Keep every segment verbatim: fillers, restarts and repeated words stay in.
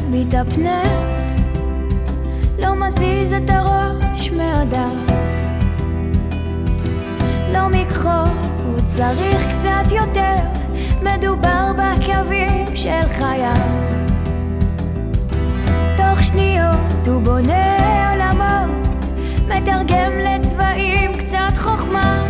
מתאפנת, לא מזיז את הראש מהדף, לא מכחול, הוא צריך קצת יותר, מדובר בקווים של חייו. תוך שניות הוא בונה עולמות, מתרגם לצבעים קצת חוכמה.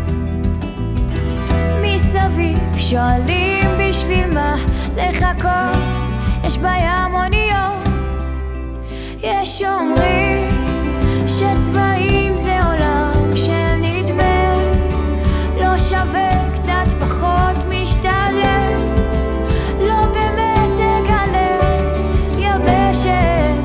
מסביב שואלים בשביל מה לחכות, יש בים אוניות. יש אומרים שצבעים זה עולם של נדמה, לא שווה קצת פחות משתלם, לא באמת תגלה יבשת.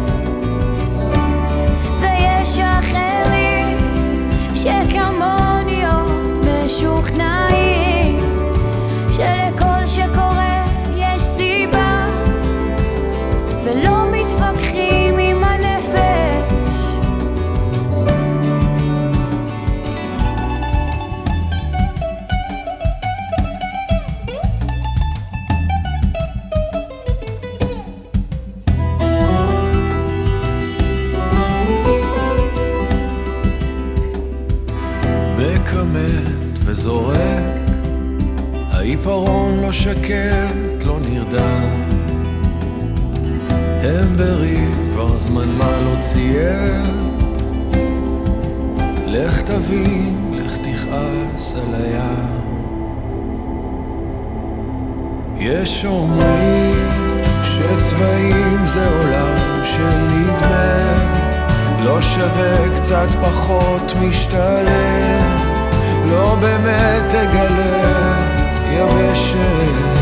ויש אחרים שכמוני עוד משוכנעים שלכל שקורה יש סיבה, ולא מתווכחים עם הנפש. מקמת וזורק, העיפרון לא שקט, לא נרדם, הם בריב כבר זמן מה לא צייר. לך תביא, לך תכעס על הים. יש אומרים שצבעים זה עולם של נדמה, לא שווה קצת פחות משתלם, לא באמת תגלה יבשת.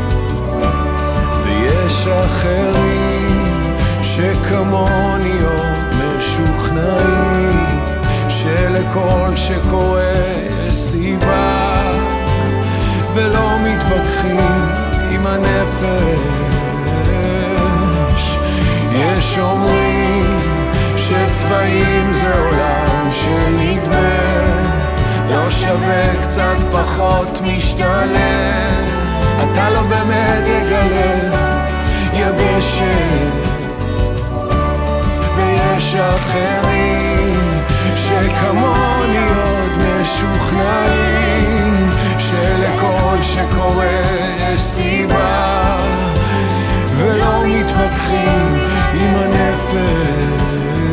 ויש אחרים שכמוני עוד משוכנעים שלכל שקורה יש סיבה, ולא מתווכחים עם הנפש. יש אומרים שצבעים זה עולם של נדמה, לא שווה קצת פחות משתלם, אתה לא באמת תגלה יבשת. ויש אחרים שכמוני עוד משוכנעים שלכל שקורה יש סיבה, ולא מתווכחים עם הנפש.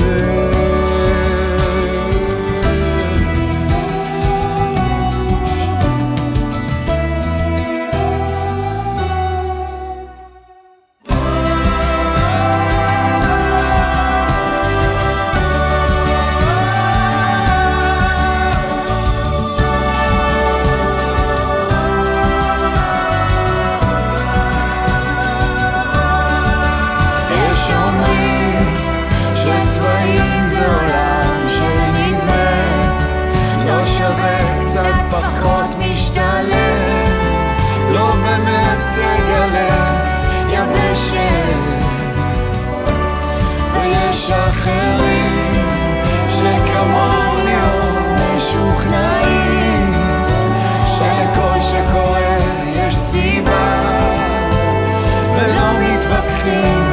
שצבעים זה עולם של נדמה, לא שווה קצת פחות משתלם, לא באמת תגלה יבשת. ויש אחרים שכמוני עוד משוכנעים שלכל שקורה יש סיבה, ולא מתווכחים